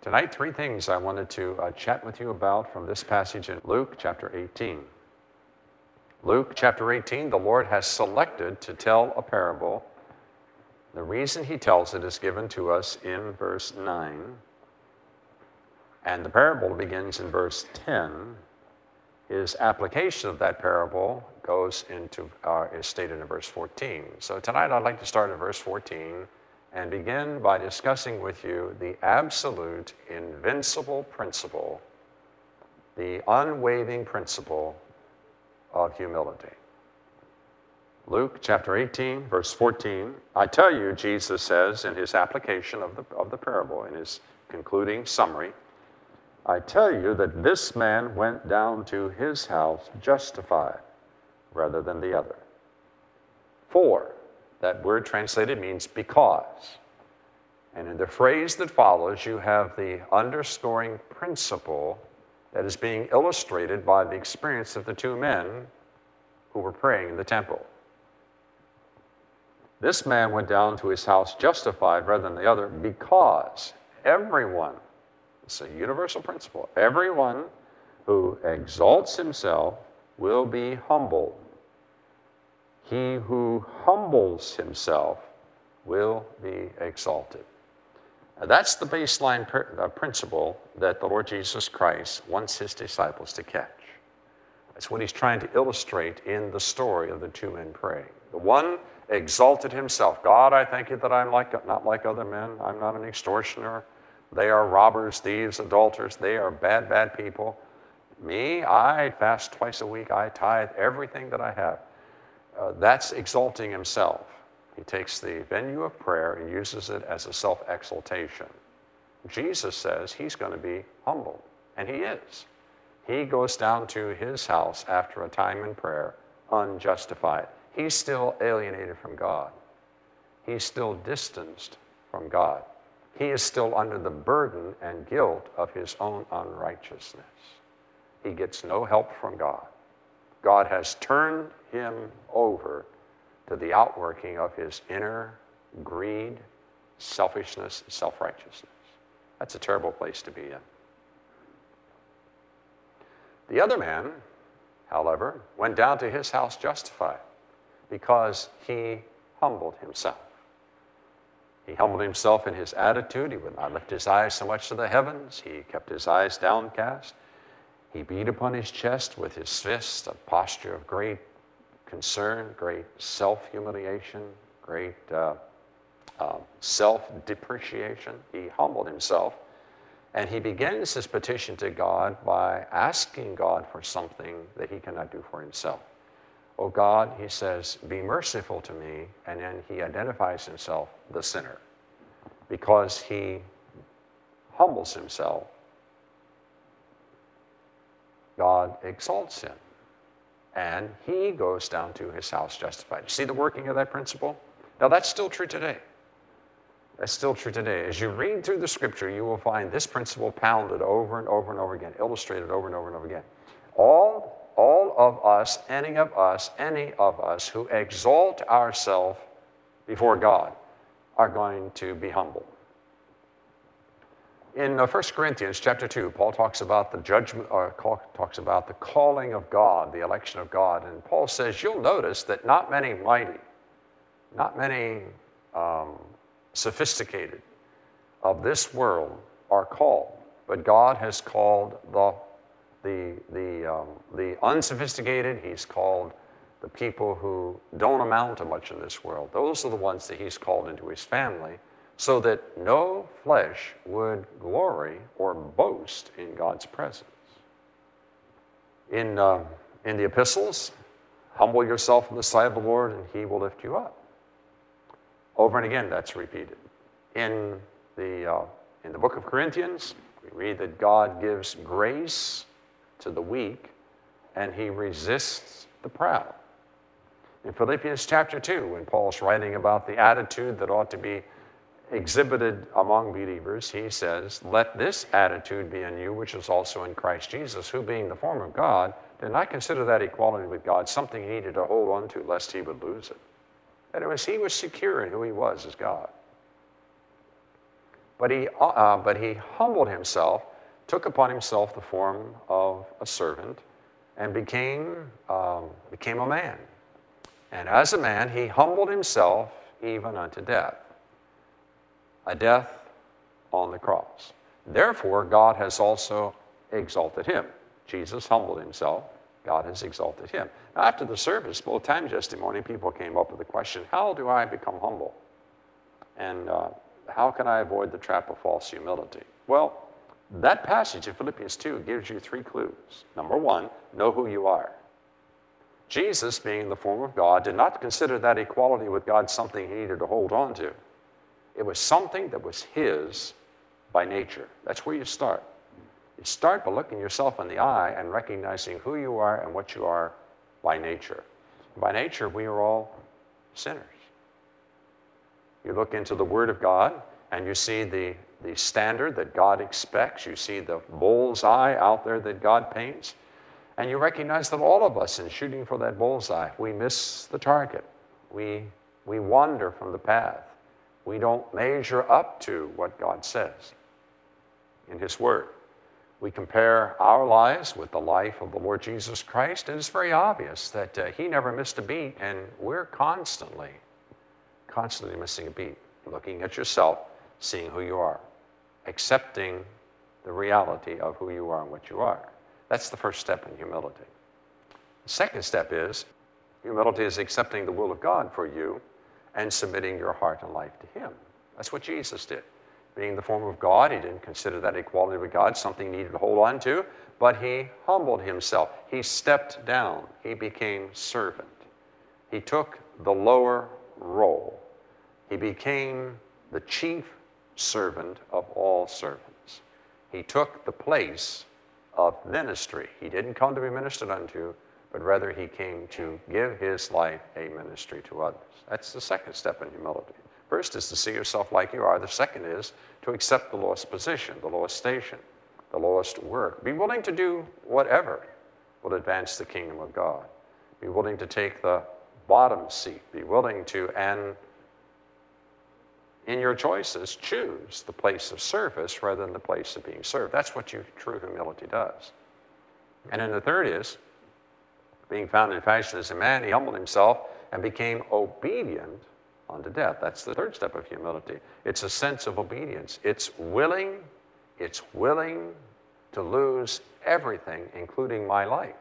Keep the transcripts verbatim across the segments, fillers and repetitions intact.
Tonight, three things I wanted to uh, chat with you about from this passage in Luke chapter eighteen. Luke chapter eighteen, the Lord has selected to tell a parable. The reason he tells it is given to us in verse nine. And the parable begins in verse ten. His application of that parable goes into, uh, is stated in verse fourteen. So tonight I'd like to start at verse fourteen and begin by discussing with you the absolute, invincible principle, the unwavering principle of humility. Luke chapter eighteen, verse fourteen, I tell you, Jesus says in his application of the, of the parable, in his concluding summary, I tell you that this man went down to his house justified rather than the other. For, that word translated means because. And in the phrase that follows, you have the underscoring principle that is being illustrated by the experience of the two men who were praying in the temple. This man went down to his house justified rather than the other because everyone, it's a universal principle, everyone who exalts himself will be humbled. He who humbles himself will be exalted. Now, that's the baseline pr- uh, principle that the Lord Jesus Christ wants his disciples to catch. That's what he's trying to illustrate in the story of the two men praying. The one exalted himself. God, I thank you that I'm like not like other men. I'm not an extortioner. They are robbers, thieves, adulterers. They are bad, bad people. Me, I fast twice a week. I tithe everything that I have. Uh, that's exalting himself. He takes the venue of prayer and uses it as a self-exaltation. Jesus says he's going to be humbled, and he is. He goes down to his house after a time in prayer, unjustified. He's still alienated from God. He's still distanced from God. He is still under the burden and guilt of his own unrighteousness. He gets no help from God. God has turned him over to the outworking of his inner greed, selfishness, self-righteousness. That's a terrible place to be in. The other man, however, went down to his house justified because he humbled himself. He humbled himself in his attitude. He would not lift his eyes so much to the heavens. He kept his eyes downcast. He beat upon his chest with his fist, a posture of great concern, great self-humiliation, great uh, uh, self-depreciation. He humbled himself, and he begins his petition to God by asking God for something that he cannot do for himself. Oh God, he says, be merciful to me, and then he identifies himself the sinner. Because he humbles himself, God exalts him, and he goes down to his house justified. See the working of that principle? Now that's still true today. That's still true today. As you read through the scripture, you will find this principle pounded over and over and over again, illustrated over and over and over again. All, all of us, any of us, any of us who exalt ourselves before God are going to be humbled. In uh, First Corinthians chapter two, Paul talks about the judgment, or call, talks about the calling of God, the election of God. And Paul says, you'll notice that not many mighty, not many um, sophisticated of this world are called, but God has called the, the, the, um, the unsophisticated. He's called the people who don't amount to much in this world. Those are the ones that he's called into his family, so that no flesh would glory or boast in God's presence. In, uh, in the epistles, humble yourself in the sight of the Lord, and he will lift you up. Over and again, that's repeated. In the, uh, in the book of Corinthians, we read that God gives grace to the weak, and he resists the proud. In Philippians chapter two, when Paul's writing about the attitude that ought to be exhibited among believers, he says, let this attitude be in you, which is also in Christ Jesus, who being the form of God, did not consider that equality with God something he needed to hold on to lest he would lose it. And it was, he was secure in who he was as God. But he, uh, but he humbled himself, took upon himself the form of a servant, and became, um, became a man. And as a man, he humbled himself even unto death, a death on the cross. Therefore, God has also exalted him. Jesus humbled himself. God has exalted him. Now, after the service, both times yesterday morning, people came up with the question, how do I become humble? And uh, how can I avoid the trap of false humility? Well, that passage in Philippians two gives you three clues. Number one, know who you are. Jesus, being in the form of God, did not consider that equality with God something he needed to hold on to. It was something that was his by nature. That's where you start. You start by looking yourself in the eye and recognizing who you are and what you are by nature. By nature, we are all sinners. You look into the Word of God and you see the, the standard that God expects. You see the bullseye out there that God paints. And you recognize that all of us, in shooting for that bullseye, we miss the target. We, we wander from the path. We don't measure up to what God says in His Word. We compare our lives with the life of the Lord Jesus Christ, and it's very obvious that uh, He never missed a beat, and we're constantly, constantly missing a beat. Looking at yourself, seeing who you are, accepting the reality of who you are and what you are. That's the first step in humility. The second step is, humility is accepting the will of God for you and submitting your heart and life to Him. That's what Jesus did. Being the form of God, He didn't consider that equality with God something he needed to hold on to, but He humbled Himself. He stepped down. He became servant. He took the lower role. He became the chief servant of all servants. He took the place of ministry. He didn't come to be ministered unto, but rather He came to give His life a ministry to others. That's the second step in humility. First is to see yourself like you are. The second is to accept the lowest position, the lowest station, the lowest work. Be willing to do whatever will advance the kingdom of God. Be willing to take the bottom seat. Be willing to, and in your choices, choose the place of service rather than the place of being served. That's what you, true humility does. And then the third is, being found in fashion as a man, He humbled Himself and became obedient unto death. That's the third step of humility. It's a sense of obedience. It's willing, it's willing to lose everything, including my life,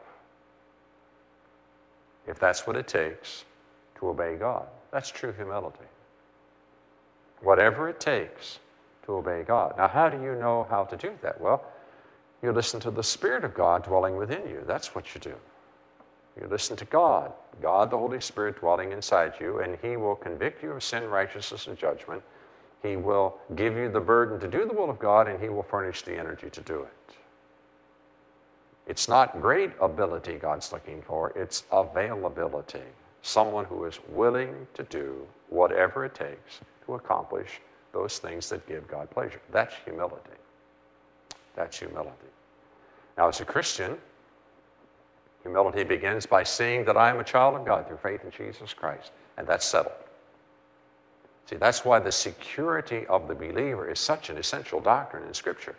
if that's what it takes to obey God. That's true humility. Whatever it takes to obey God. Now, how do you know how to do that? Well, you listen to the Spirit of God dwelling within you. That's what you do. You listen to God, God the Holy Spirit dwelling inside you, and He will convict you of sin, righteousness, and judgment. He will give you the burden to do the will of God, and He will furnish the energy to do it. It's not great ability God's looking for, it's availability. Someone who is willing to do whatever it takes to accomplish those things that give God pleasure. That's humility. That's humility. Now, as a Christian, humility begins by seeing that I am a child of God through faith in Jesus Christ, and that's settled. See, that's why the security of the believer is such an essential doctrine in Scripture.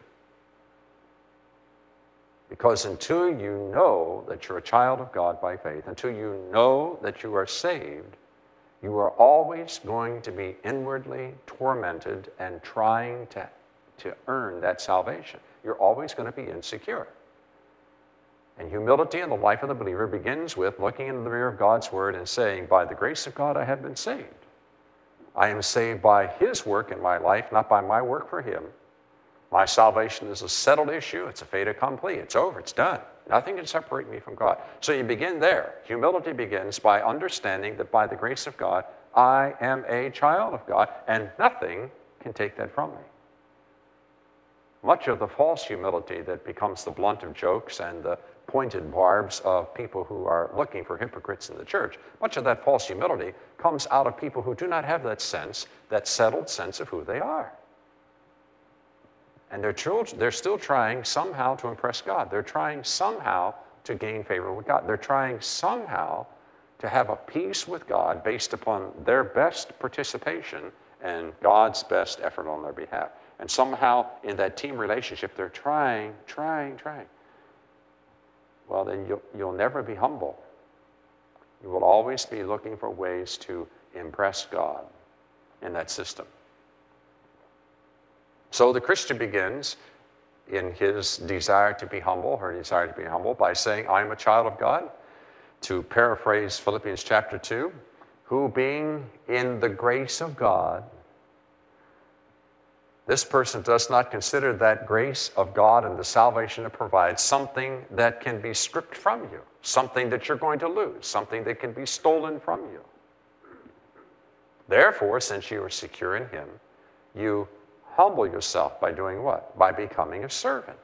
Because until you know that you're a child of God by faith, until you know that you are saved, you are always going to be inwardly tormented and trying to, to earn that salvation. You're always going to be insecure. And humility in the life of the believer begins with looking into the mirror of God's Word and saying, by the grace of God, I have been saved. I am saved by His work in my life, not by my work for Him. My salvation is a settled issue. It's a fait accompli. It's over. It's done. Nothing can separate me from God. So you begin there. Humility begins by understanding that by the grace of God, I am a child of God, and nothing can take that from me. Much of the false humility that becomes the blunt of jokes and the pointed barbs of people who are looking for hypocrites in the church, much of that false humility comes out of people who do not have that sense, that settled sense of who they are. And they're, children, they're still trying somehow to impress God. They're trying somehow to gain favor with God. They're trying somehow to have a peace with God based upon their best participation and God's best effort on their behalf. And somehow in that team relationship, they're trying, trying, trying. Well, then you'll, you'll never be humble. You will always be looking for ways to impress God in that system. So the Christian begins in his desire to be humble, her desire to be humble, by saying, I am a child of God. To paraphrase Philippians chapter two, who being in the grace of God, this person does not consider that grace of God and the salvation it provides something that can be stripped from you, something that you're going to lose, something that can be stolen from you. Therefore, since you are secure in him, you humble yourself by doing what? By becoming a servant.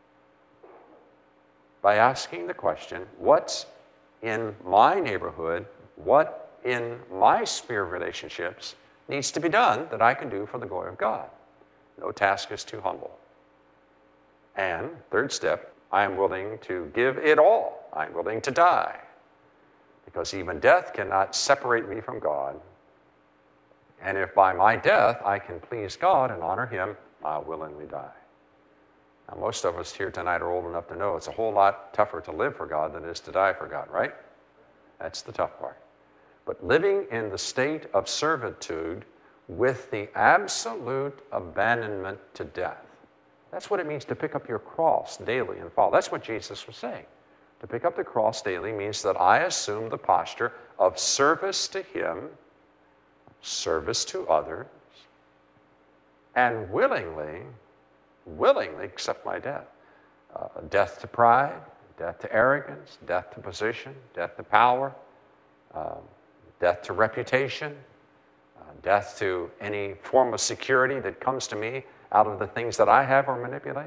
By asking the question, what's in my neighborhood, what in my sphere of relationships needs to be done that I can do for the glory of God? No task is too humble. And third step, I am willing to give it all. I'm willing to die. Because even death cannot separate me from God. And if by my death I can please God and honor him, I'll willingly die. Now, most of us here tonight are old enough to know it's a whole lot tougher to live for God than it is to die for God, right? That's the tough part. But living in the state of servitude with the absolute abandonment to death, that's what it means to pick up your cross daily and follow. That's what Jesus was saying. To pick up the cross daily means that I assume the posture of service to him, service to others, and willingly, willingly accept my death. Uh, death to pride, death to arrogance, death to position, death to power, um, death to reputation, uh, death to any form of security that comes to me out of the things that I have or manipulate.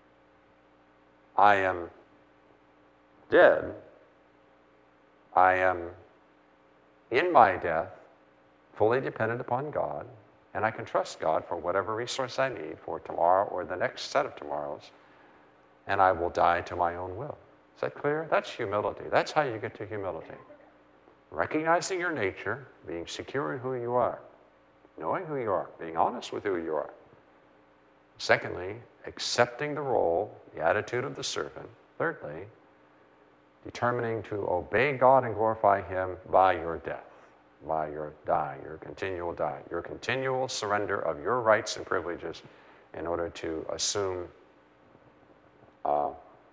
I am dead. I am in my death fully dependent upon God, and I can trust God for whatever resource I need for tomorrow or the next set of tomorrows, and I will die to my own will. Is that clear? That's humility. That's how you get to humility. Recognizing your nature, being secure in who you are, knowing who you are, being honest with who you are. Secondly, accepting the role, the attitude of the servant. Thirdly, determining to obey God and glorify him by your death, by your die, your continual die, your continual surrender of your rights and privileges in order to assume uh,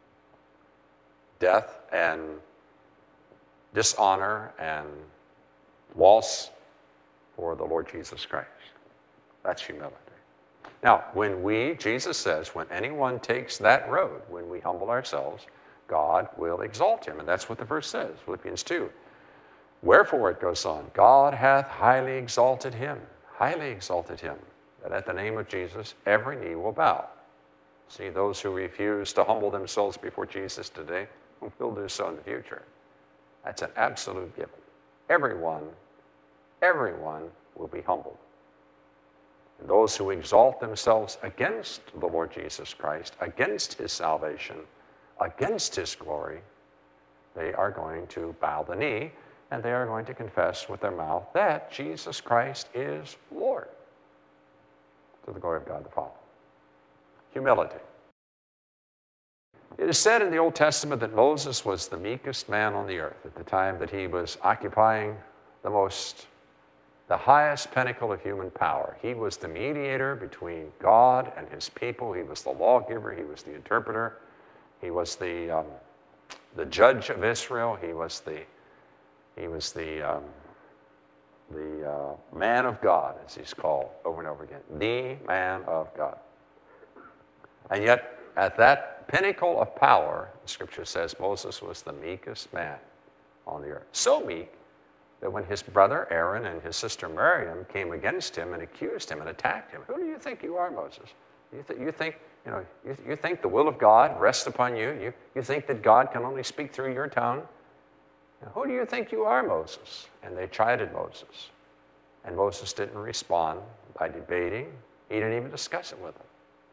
death and dishonor and loss for the Lord Jesus Christ. That's humility. Now, when we, Jesus says, when anyone takes that road, when we humble ourselves, God will exalt him. And that's what the verse says, Philippians two. Wherefore, it goes on, God hath highly exalted him, highly exalted him, that at the name of Jesus every knee will bow. See, those who refuse to humble themselves before Jesus today will do so in the future. That's an absolute given. Everyone, everyone will be humbled. And those who exalt themselves against the Lord Jesus Christ, against his salvation, against his glory, they are going to bow the knee and they are going to confess with their mouth that Jesus Christ is Lord, to the glory of God the Father. Humility. It is said in the Old Testament that Moses was the meekest man on the earth at the time that he was occupying the most, the highest pinnacle of human power. He was the mediator between God and his people. He was the lawgiver. He was the interpreter. He was the, um, the judge of Israel. He was the, he was the, um, the uh, man of God, as he's called over and over again. The man of God. And yet, at that pinnacle of power, the scripture says Moses was the meekest man on the earth. So meek that when his brother Aaron and his sister Miriam came against him and accused him and attacked him, who do you think you are, Moses? You, th- you think, you know, you, you think the will of God rests upon you? You, you think that God can only speak through your tongue? Now, who do you think you are, Moses? And they chided Moses. And Moses didn't respond by debating. He didn't even discuss it with them.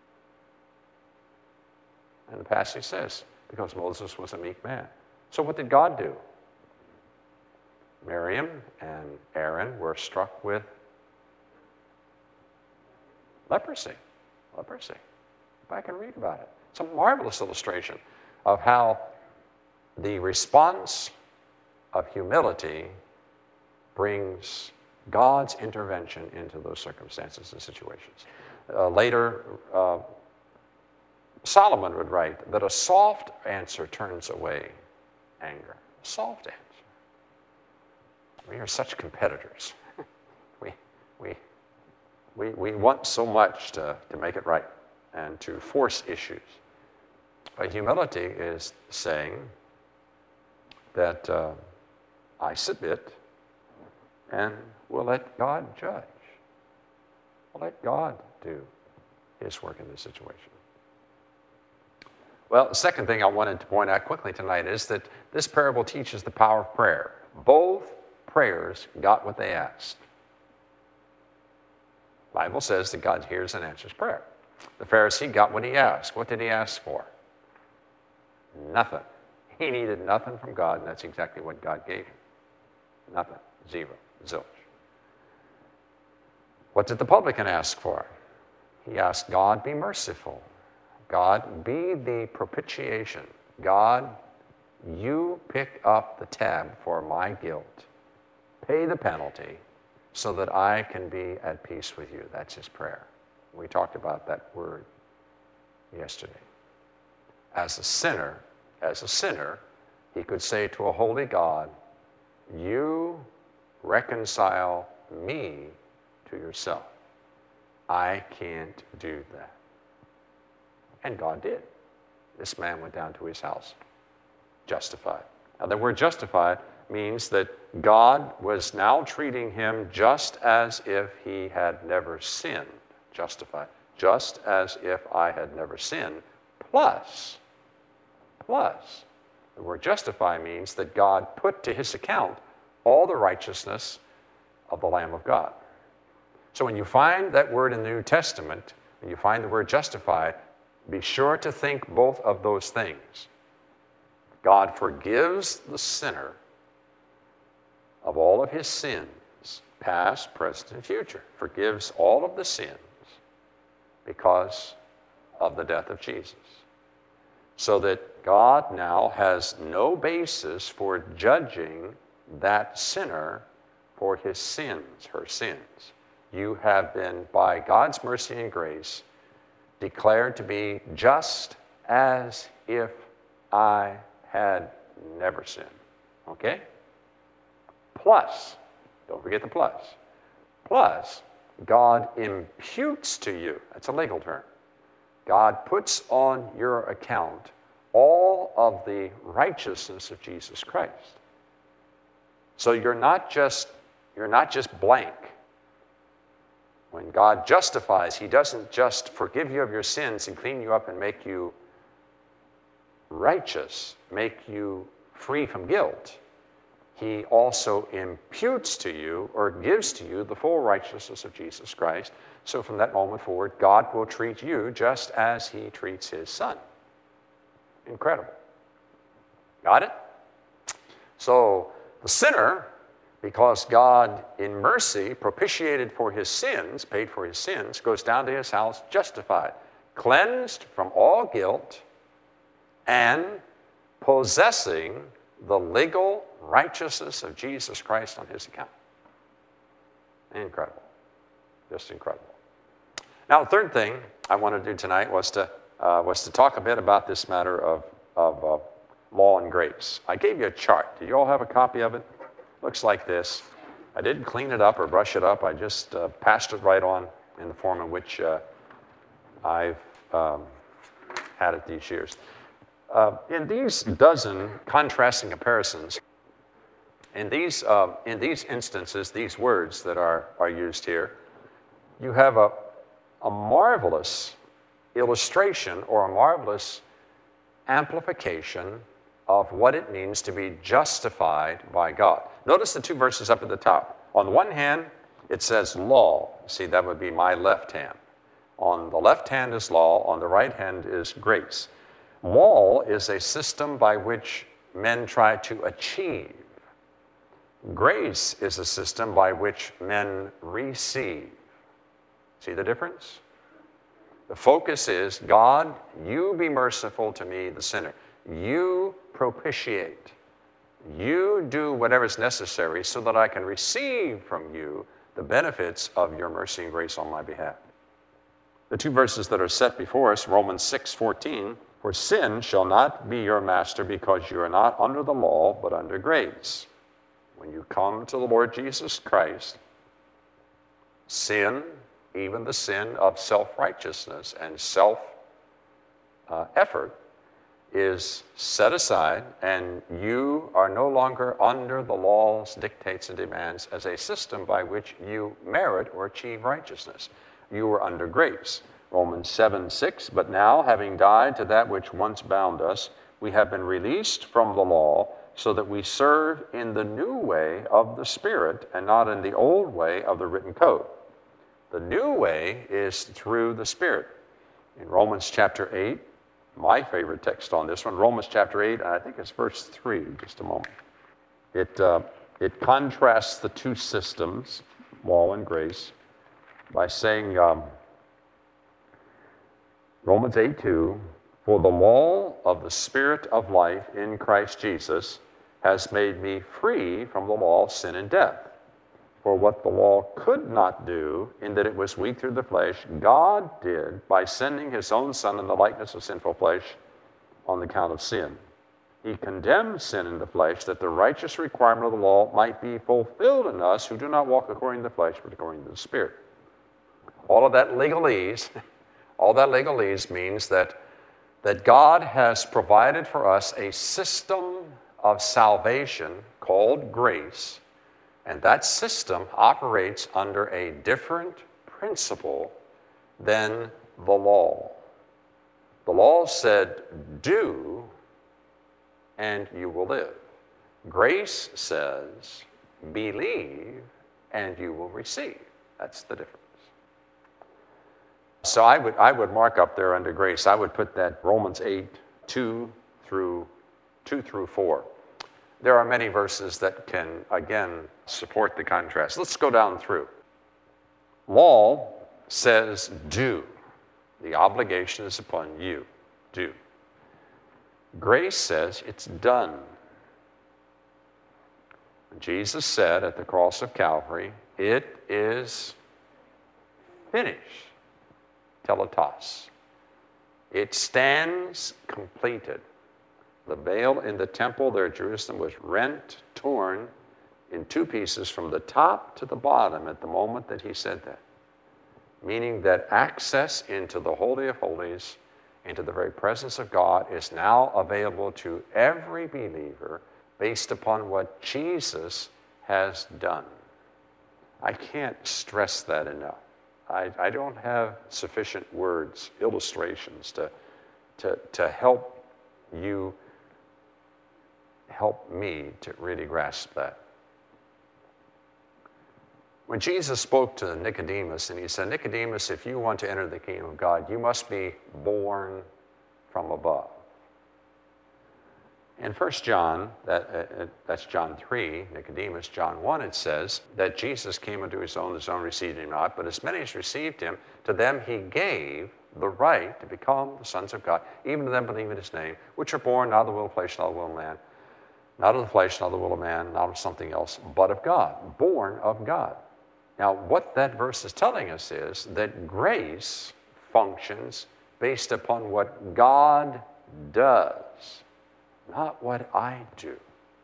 And the passage says, because Moses was a meek man. So what did God do? Miriam and Aaron were struck with leprosy. Leprosy. Go back and read about it. It's a marvelous illustration of how the response of humility brings God's intervention into those circumstances and situations. Uh, later, uh, Solomon would write that a soft answer turns away anger. A soft answer. We are such competitors. we, we, we, we want so much to, to make it right and to force issues. But humility is saying that uh, I submit and we'll let God judge. We'll let God do his work in this situation. Well, the second thing I wanted to point out quickly tonight is that this parable teaches the power of prayer. Both prayers got what they asked. The Bible says that God hears and answers prayer. The Pharisee got what he asked. What did he ask for? Nothing. He needed nothing from God, and that's exactly what God gave him. Nothing. Zero. Zilch. What did the publican ask for? He asked, God, be merciful. God, be the propitiation. God, you pick up the tab for my guilt. Pay the penalty so that I can be at peace with you. That's his prayer. We talked about that word yesterday. As a sinner, as a sinner, he could say to a holy God, you reconcile me to yourself. I can't do that. And God did. This man went down to his house, justified. Now, the word justified means that God was now treating him just as if he had never sinned. Justified. Just as if I had never sinned. Plus, plus, the word justify means that God put to his account all the righteousness of the Lamb of God. So when you find that word in the New Testament, when you find the word justify, be sure to think both of those things. God forgives the sinner of all of his sins, past, present, and future. Forgives all of the sins because of the death of Jesus. So that God now has no basis for judging that sinner for his sins, her sins. You have been, by God's mercy and grace, declared to be just as if I had never sinned. Okay? Plus, don't forget the plus. Plus, God imputes to you, that's a legal term, God puts on your account all of the righteousness of Jesus Christ. So you're not just, you're not just blank. When God justifies, he doesn't just forgive you of your sins and clean you up and make you righteous, make you free from guilt. He also imputes to you or gives to you the full righteousness of Jesus Christ. So from that moment forward, God will treat you just as he treats his son. Incredible. Got it? So the sinner, because God in mercy propitiated for his sins, paid for his sins, goes down to his house justified, cleansed from all guilt, and possessing the legal righteousness of Jesus Christ on his account. Incredible. Just incredible. Now, the third thing I wanted to do tonight was to, uh, was to talk a bit about this matter of, of uh, law and grace. I gave you a chart. Do you all have a copy of it? Looks like this. I didn't clean it up or brush it up. I just uh, passed it right on in the form in which uh, I've um, had it these years. Uh, in these dozen contrasting comparisons, in these, uh, in these instances, these words that are, are used here, you have a, a marvelous illustration or a marvelous amplification of what it means to be justified by God. Notice the two verses up at the top. On the one hand, it says law. See, that would be my left hand. On the left hand is law, on the right hand is grace. Law is a system by which men try to achieve. Grace is a system by which men receive. See the difference? The focus is, God, you be merciful to me, the sinner. You propitiate. You do whatever is necessary so that I can receive from you the benefits of your mercy and grace on my behalf. The two verses that are set before us, Romans six fourteen, for sin shall not be your master because you are not under the law, but under grace. When you come to the Lord Jesus Christ, sin, even the sin of self-righteousness and self-effort, uh, is set aside, and you are no longer under the laws, dictates, and demands as a system by which you merit or achieve righteousness. You are under grace. Romans seven six, but now, having died to that which once bound us, we have been released from the law, so that we serve in the new way of the Spirit and not in the old way of the written code. The new way is through the Spirit. In Romans chapter eight, my favorite text on this one, Romans chapter eight, and I think it's verse three, just a moment. It, uh, it contrasts the two systems, law and grace, by saying, um, Romans eight two, for the law of the Spirit of life in Christ Jesus has made me free from the law of sin and death. For what the law could not do, in that it was weak through the flesh, God did by sending his own Son in the likeness of sinful flesh on account of sin. He condemned sin in the flesh, that the righteous requirement of the law might be fulfilled in us who do not walk according to the flesh, but according to the Spirit. All of that legalese, all that legalese means that, that God has provided for us a system of salvation called grace, and that system operates under a different principle than the law. The law said, do, and you will live. Grace says, believe, and you will receive. That's the difference. So I would, I would mark up there under grace, I would put that Romans eight, two through four. There are many verses that can, again, support the contrast. Let's go down through. Law says do. The obligation is upon you. Do. Grace says it's done. Jesus said at the cross of Calvary, it is finished. Teletos. It stands completed. The veil in the temple there at Jerusalem was rent, torn in two pieces from the top to the bottom at the moment that he said that. Meaning that access into the Holy of Holies, into the very presence of God, is now available to every believer based upon what Jesus has done. I can't stress that enough. I, I don't have sufficient words, illustrations to, to, to help you, help me to really grasp that. When Jesus spoke to Nicodemus, and he said, Nicodemus, if you want to enter the kingdom of God, you must be born from above. In First John, that, uh, that's John three, Nicodemus, John one, it says that Jesus came unto his own, his own received him not, but as many as received him, to them he gave the right to become the sons of God, even to them believe in his name, which are born not of the will of flesh, not of the will of man, not of the flesh, not of the will of man, not of something else, but of God, born of God. Now, what that verse is telling us is that grace functions based upon what God does, not what I do.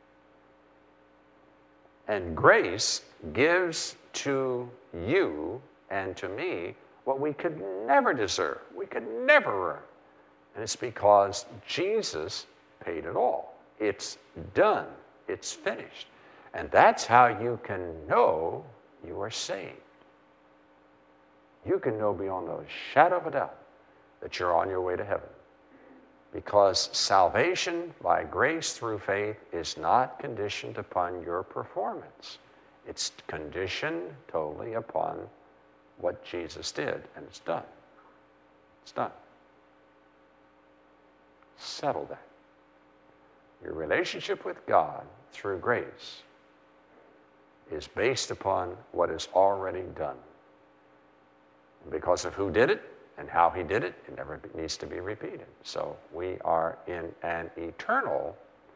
And grace gives to you and to me what we could never deserve, we could never earn. And it's because Jesus paid it all. It's done. It's finished. And that's how you can know you are saved. You can know beyond a shadow of a doubt that you're on your way to heaven. Because salvation by grace through faith is not conditioned upon your performance. It's conditioned totally upon what Jesus did, and it's done. It's done. Settle that. Your relationship with God through grace is based upon what is already done. And because of who did it And how he did it, it never needs to be repeated. So we are in an eternal,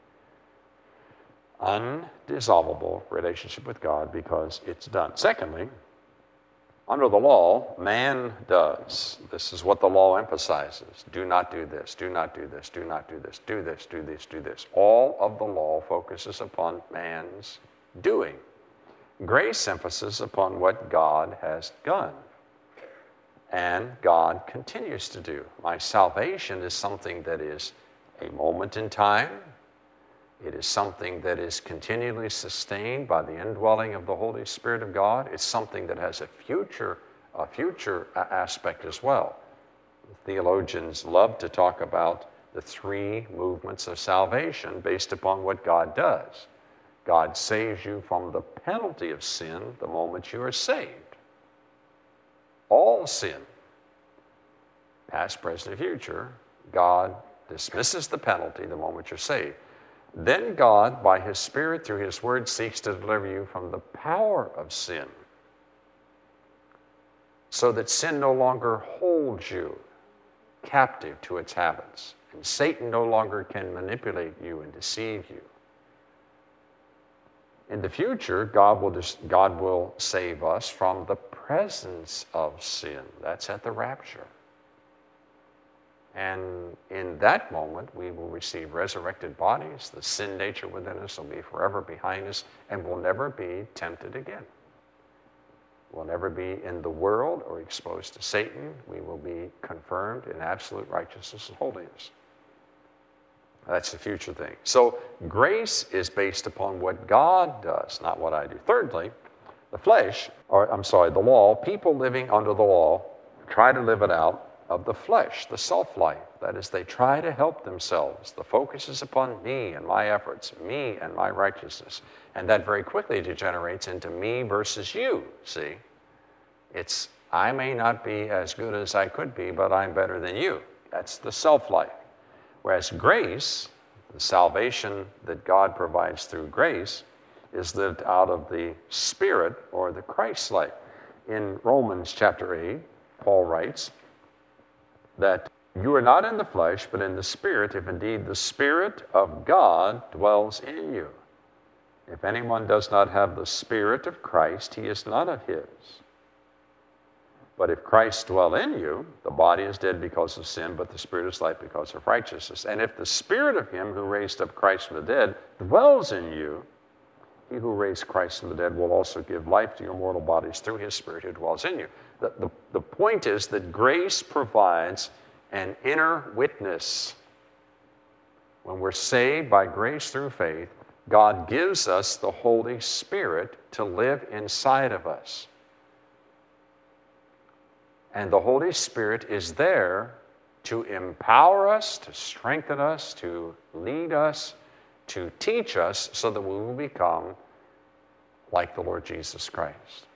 undissolvable relationship with God because it's done. Secondly, under the law, man does. This is what the law emphasizes. Do not do this, do not do this, do not do this, do this, do this, do this. All of the law focuses upon man's doing. Grace emphasizes upon what God has done. And God continues to do. My salvation is something that is a moment in time. It is something that is continually sustained by the indwelling of the Holy Spirit of God. It's something that has a future, a future aspect as well. Theologians love to talk about the three movements of salvation based upon what God does. God saves you from the penalty of sin the moment you are saved. All sin, past, present, and future, God dismisses the penalty the moment you're saved. Then God, by His Spirit, through His Word, seeks to deliver you from the power of sin so that sin no longer holds you captive to its habits, and Satan no longer can manipulate you and deceive you. In the future, God will, dis- God will save us from the presence of sin. That's at the rapture. And in that moment, we will receive resurrected bodies. The sin nature within us will be forever behind us and will never be tempted again. We'll never be in the world or exposed to Satan. We will be confirmed in absolute righteousness and holiness. That's the future thing. So grace is based upon what God does, not what I do. Thirdly, the flesh, or I'm sorry, the law, people living under the law try to live it out of the flesh, the self-life. That is, they try to help themselves. The focus is upon me and my efforts, me and my righteousness. And that very quickly degenerates into me versus you, see? It's, I may not be as good as I could be, but I'm better than you. That's the self-life. Whereas grace, the salvation that God provides through grace, is lived out of the Spirit or the Christ life. In Romans chapter eight, Paul writes that you are not in the flesh, but in the Spirit, if indeed the Spirit of God dwells in you. If anyone does not have the Spirit of Christ, he is none of his. But if Christ dwell in you, the body is dead because of sin, but the Spirit is life because of righteousness. And if the Spirit of Him who raised up Christ from the dead dwells in you, He who raised Christ from the dead will also give life to your mortal bodies through His Spirit who dwells in you. The, the, the point is that grace provides an inner witness. When we're saved by grace through faith, God gives us the Holy Spirit to live inside of us. And the Holy Spirit is there to empower us, to strengthen us, to lead us, to teach us so that we will become like the Lord Jesus Christ.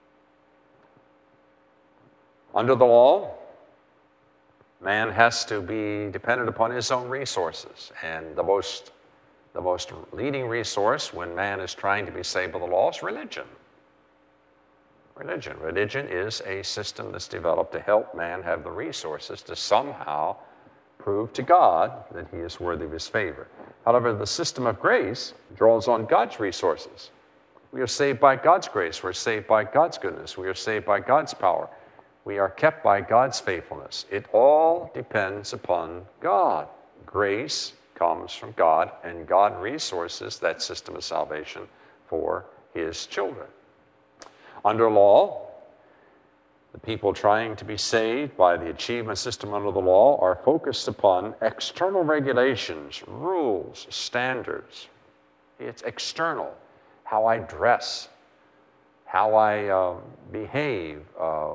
Under the law, man has to be dependent upon his own resources. And the most, the most leading resource when man is trying to be saved by the law is religion. Religion. Religion is a system that's developed to help man have the resources to somehow prove to God that he is worthy of his favor. However, the system of grace draws on God's resources. We are saved by God's grace. We're saved by God's goodness. We are saved by God's power. We are kept by God's faithfulness. It all depends upon God. Grace comes from God, and God resources that system of salvation for His children. Under law, the people trying to be saved by the achievement system under the law are focused upon external regulations, rules, standards. It's external, how I dress, how I uh, behave, uh,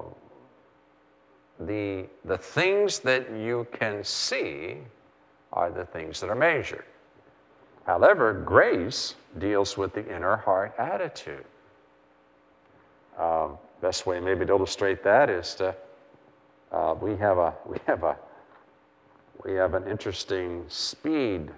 the, the things that you can see are the things that are measured. However, grace deals with the inner heart attitude. Uh, best way maybe to illustrate that is to uh, we have a we have a we have an interesting speed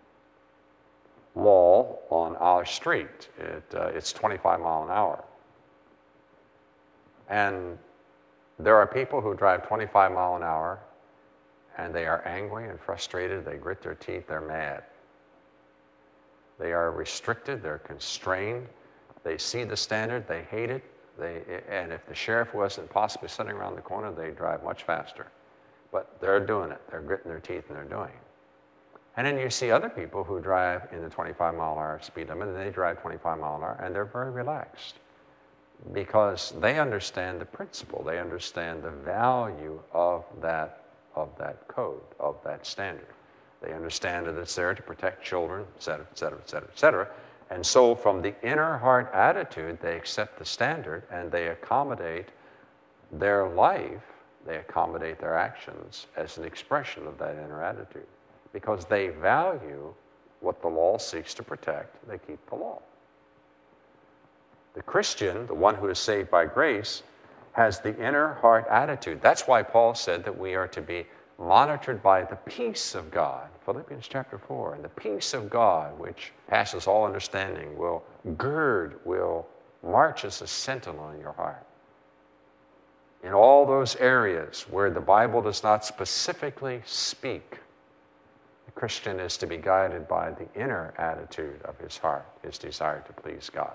law on our street. It uh, it's twenty-five mile an hour, and There are people who drive twenty-five mile an hour and they are angry and frustrated. They grit their teeth. They're mad. They are restricted. They're constrained. They see the standard. They hate it. They, and if the sheriff wasn't possibly sitting around the corner, they'd drive much faster. But they're doing it. They're gritting their teeth and they're doing it. And then you see other people who drive in the twenty-five mile an hour speed limit, and they drive twenty-five mile an hour, and they're very relaxed because they understand the principle. They understand the value of that, of that code, of that standard. They understand that it's there to protect children, et cetera, et cetera, et cetera, et cetera. And so from the inner heart attitude, they accept the standard and they accommodate their life, they accommodate their actions as an expression of that inner attitude. Because they value what the law seeks to protect, they keep the law. The Christian, the one who is saved by grace, has the inner heart attitude. That's why Paul said that we are to be monitored by the peace of God. Philippians chapter four, and the peace of God, which passes all understanding, will gird, will march as a sentinel in your heart. In all those areas where the Bible does not specifically speak, the Christian is to be guided by the inner attitude of his heart, his desire to please God.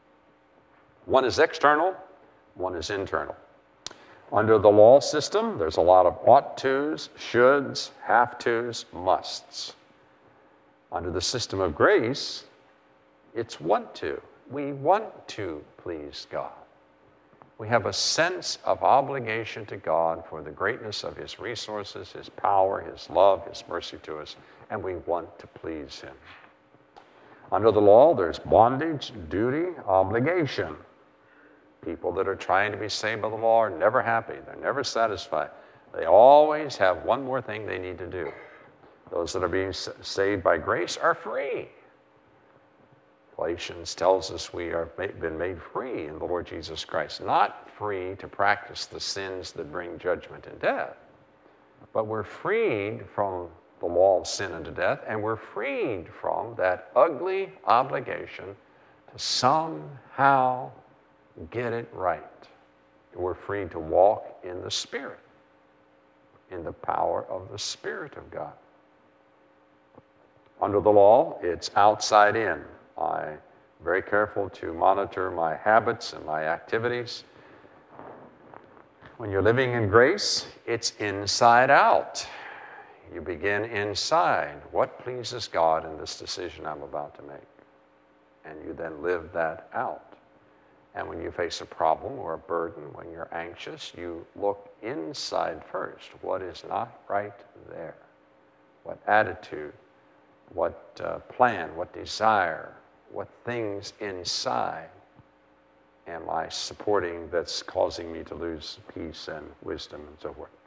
One is external, one is internal. Under the law system, there's a lot of ought-tos, shoulds, have-tos, musts. Under the system of grace, it's want-to. We want to please God. We have a sense of obligation to God for the greatness of His resources, His power, His love, His mercy to us, and we want to please Him. Under the law, there's bondage, duty, obligation. People that are trying to be saved by the law are never happy. They're never satisfied. They always have one more thing they need to do. Those that are being saved by grace are free. Galatians tells us we have been made free in the Lord Jesus Christ, not free to practice the sins that bring judgment and death, but we're freed from the law of sin and death, and we're freed from that ugly obligation to somehow get it right. We're free to walk in the Spirit, in the power of the Spirit of God. Under the law, it's outside in. I'm very careful to monitor my habits and my activities. When you're living in grace, it's inside out. You begin inside. What pleases God in this decision I'm about to make? And you then live that out. And when you face a problem or a burden, when you're anxious, you look inside first. What is not right there? What attitude, what uh, plan, what desire, what things inside am I supporting that's causing me to lose peace and wisdom and so forth?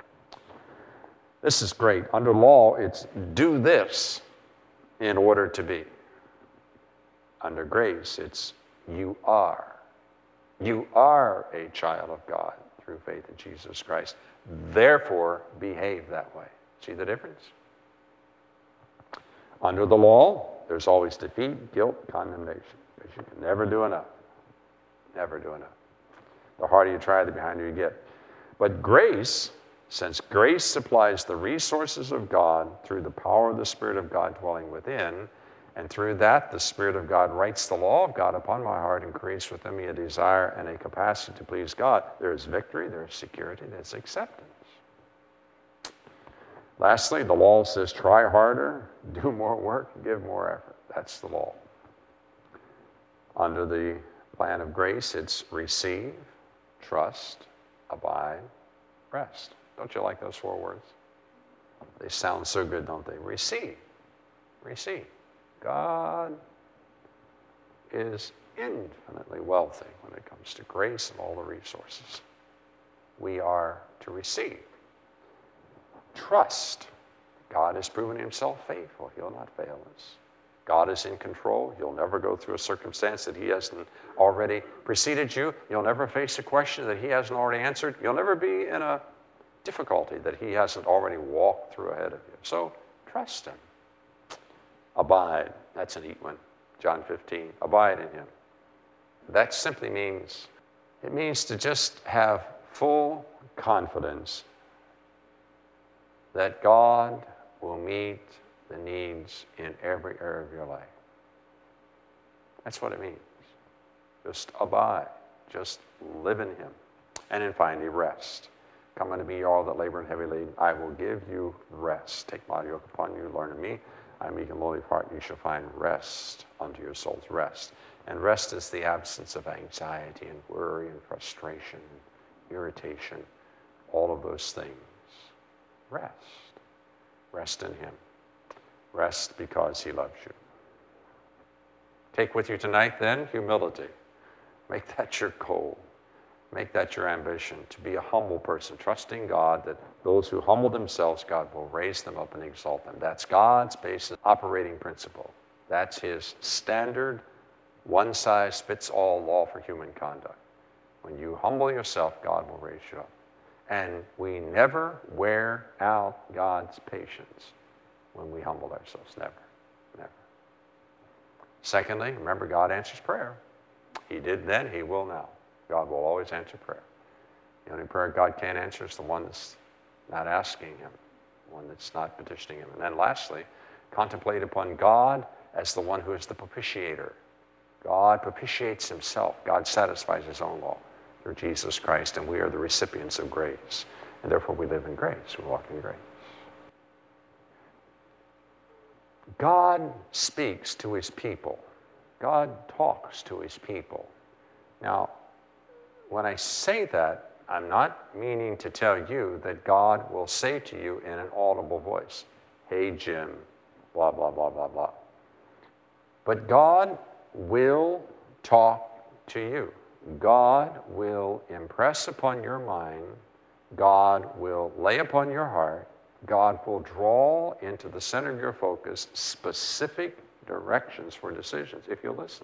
This is great. Under law, it's do this in order to be. Under grace, it's you are. You are a child of God through faith in Jesus Christ. Therefore, behave that way. See the difference? Under the law, there's always defeat, guilt, condemnation, because you can never do enough. Never do enough. The harder you try, the behind you get. But grace, since grace supplies the resources of God through the power of the Spirit of God dwelling within, and through that, the Spirit of God writes the law of God upon my heart and creates within me a desire and a capacity to please God. There is victory, there is security, there's acceptance. Lastly, the law says try harder, do more work, give more effort. That's the law. Under the plan of grace, it's receive, trust, abide, rest. Don't you like those four words? They sound so good, don't they? Receive, receive. God is infinitely wealthy when it comes to grace and all the resources. We are to receive. Trust. God has proven Himself faithful. He'll not fail us. God is in control. You'll never go through a circumstance that He hasn't already preceded you. You'll never face a question that He hasn't already answered. You'll never be in a difficulty that He hasn't already walked through ahead of you. So trust Him. Abide. That's a neat one. John fifteen. Abide in Him. That simply means, it means to just have full confidence that God will meet the needs in every area of your life. That's what it means. Just abide. Just live in him. And then finally, rest. Come unto me, all that labor and heavy laden. I will give you rest. Take my yoke upon you, learn of me. I am meek and lowly of heart. You shall find rest unto your soul's rest. And rest is the absence of anxiety and worry and frustration and irritation. All of those things. Rest. Rest in him. Rest because he loves you. Take with you tonight, then, humility. Make that your goal. Make that your ambition, to be a humble person, trusting God that those who humble themselves, God will raise them up and exalt them. That's God's basic operating principle. That's his standard, one-size-fits-all law for human conduct. When you humble yourself, God will raise you up. And we never wear out God's patience when we humble ourselves. Never. Never. Secondly, remember, God answers prayer. He did then, he will now. God will always answer prayer. The only prayer God can't answer is the one that's not asking him, the one that's not petitioning him. And then lastly, contemplate upon God as the one who is the propitiator. God propitiates himself. God satisfies his own law through Jesus Christ, and we are the recipients of grace. And therefore we live in grace. We walk in grace. God speaks to his people. God talks to his people. Now, when I say that, I'm not meaning to tell you that God will say to you in an audible voice, hey, Jim, blah, blah, blah, blah, blah. But God will talk to you. God will impress upon your mind. God will lay upon your heart. God will draw into the center of your focus specific directions for decisions if you listen.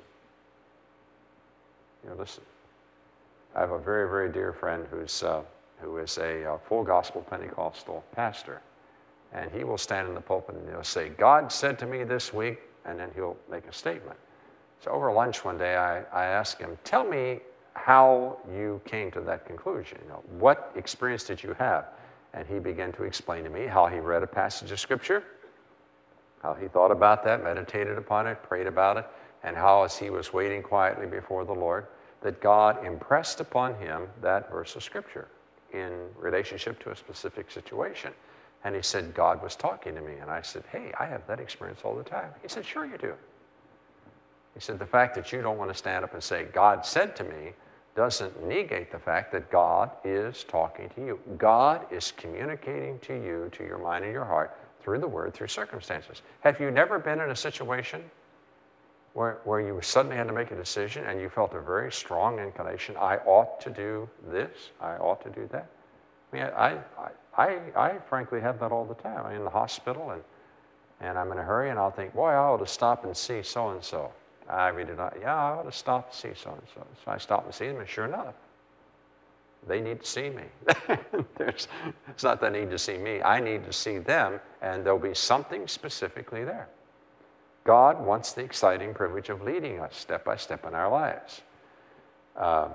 You listen. I have a very, very dear friend who's uh, who is a uh, full gospel Pentecostal pastor, and he will stand in the pulpit and he'll say, "God said to me this week," and then he'll make a statement. So over lunch one day, I, I asked him, "Tell me how you came to that conclusion. You know, what experience did you have?" And he began to explain to me how he read a passage of Scripture, how he thought about that, meditated upon it, prayed about it, and how, as he was waiting quietly before the Lord, that God impressed upon him that verse of Scripture in relationship to a specific situation. And he said, God was talking to me. And I said, hey, I have that experience all the time. He said, sure you do. He said, the fact that you don't want to stand up and say, God said to me, doesn't negate the fact that God is talking to you. God is communicating to you, to your mind and your heart, through the Word, through circumstances. Have you never been in a situation where, where you suddenly had to make a decision and you felt a very strong inclination, I ought to do this, I ought to do that? I mean, I, I, I, I frankly have that all the time. I'm in the hospital and, and I'm in a hurry and I'll think, boy, I ought to stop and see so-and-so. I read it out, yeah, I ought to stop and see so-and-so. So I stop and see them, and sure enough, they need to see me. There's, it's not that they need to see me. I need to see them, and there'll be something specifically there. God wants the exciting privilege of leading us step by step in our lives. Um,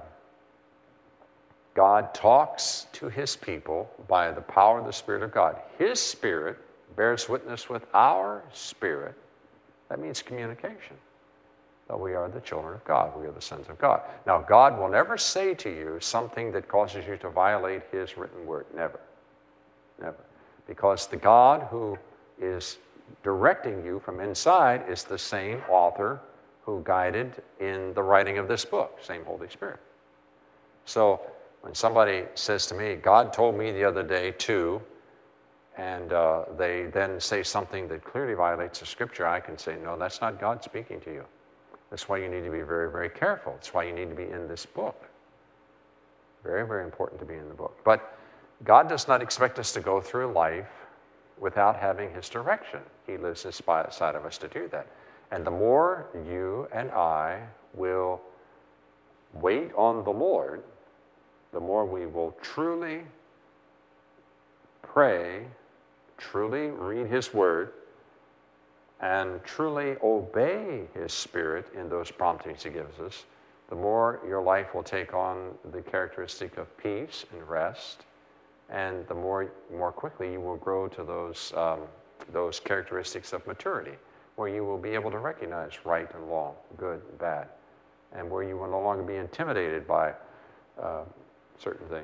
God talks to his people by the power of the Spirit of God. His Spirit bears witness with our spirit. That means communication. That we are the children of God. We are the sons of God. Now, God will never say to you something that causes you to violate his written word. Never. Never. Because the God who is directing you from inside is the same author who guided in the writing of this book, same Holy Spirit. So when somebody says to me, God told me the other day to, and uh, they then say something that clearly violates the Scripture, I can say, no, that's not God speaking to you. That's why you need to be very, very careful. That's why you need to be in this book. Very, very important to be in the book. But God does not expect us to go through life without having his direction. He lives inside of us to do that. And the more you and I will wait on the Lord, the more we will truly pray, truly read his word, and truly obey his Spirit in those promptings he gives us, the more your life will take on the characteristic of peace and rest, and the more, more quickly you will grow to those, um, those characteristics of maturity, where you will be able to recognize right and wrong, good and bad, and where you will no longer be intimidated by uh, certain things.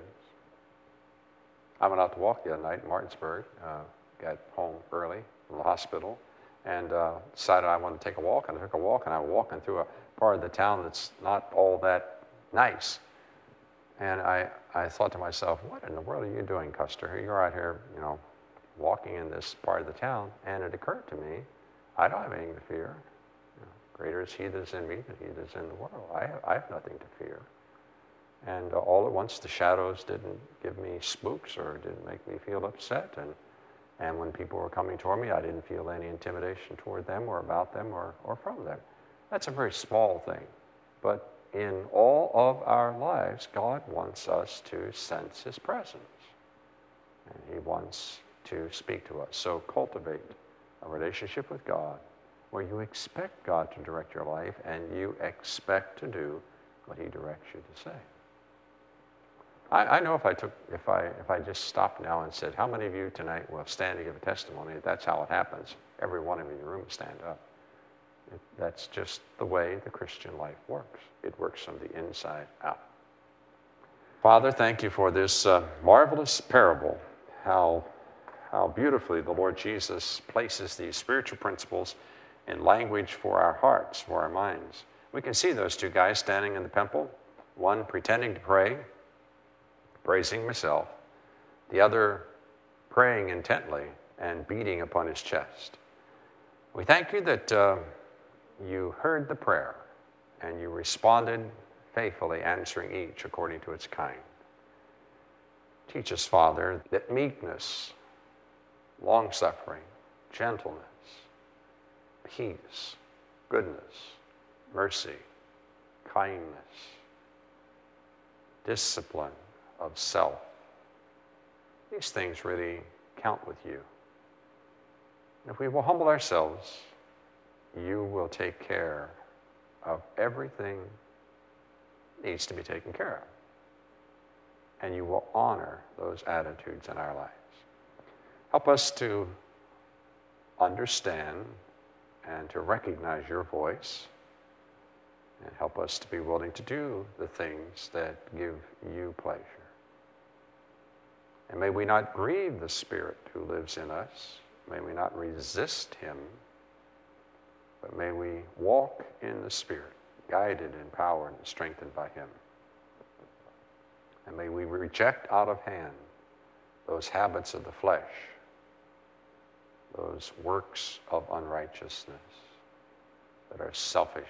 I went out to walk the other night in Martinsburg, uh, got home early from the hospital, and uh, decided I wanted to take a walk, and I took a walk, and I was walking through a part of the town that's not all that nice. And I, I thought to myself, what in the world are you doing, Custer? You're out here, you know, walking in this part of the town. And it occurred to me, I don't have anything to fear. You know, greater is he that is in me than he that is in the world. I have, I have nothing to fear. And uh, all at once, the shadows didn't give me spooks or didn't make me feel upset. And, and when people were coming toward me, I didn't feel any intimidation toward them or about them or, or from them. That's a very small thing. But in all of our lives, God wants us to sense his presence. And he wants to speak to us. So cultivate a relationship with God where you expect God to direct your life and you expect to do what he directs you to say. I, I know if I took, if I, if I just stopped now and said, how many of you tonight will stand to give a testimony? That's how it happens. Every one of you in the room will stand up. It, that's just the way the Christian life works. It works from the inside out. Father, thank you for this uh, marvelous parable, how, how beautifully the Lord Jesus places these spiritual principles in language for our hearts, for our minds. We can see those two guys standing in the temple, one pretending to pray, praising himself, the other praying intently and beating upon his chest. We thank you that uh, you heard the prayer and you responded faithfully, answering each according to its kind. Teach us, Father, that meekness, long-suffering, gentleness, peace, goodness, mercy, kindness, discipline of self, these things really count with you. And if we will humble ourselves, you will take care of everything that needs to be taken care of. And you will honor those attitudes in our lives. Help us to understand and to recognize your voice, and help us to be willing to do the things that give you pleasure. And may we not grieve the Spirit who lives in us. May we not resist him, but may we walk in the Spirit, guided in power and strengthened by him. And may we reject out of hand those habits of the flesh, those works of unrighteousness that are selfish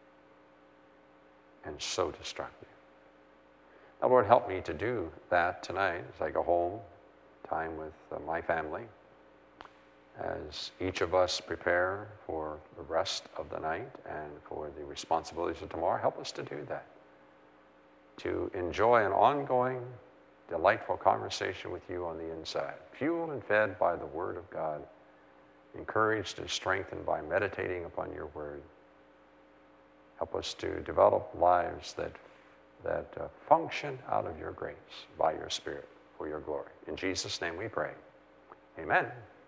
and so destructive. Now, Lord, help me to do that tonight as I go home, time with uh, my family, as each of us prepare for the rest of the night and for the responsibilities of tomorrow. Help us to do that, to enjoy an ongoing, delightful conversation with you on the inside, fueled and fed by the Word of God, encouraged and strengthened by meditating upon your Word. Help us to develop lives that, that uh, function out of your grace by your Spirit for your glory. In Jesus' name we pray. Amen.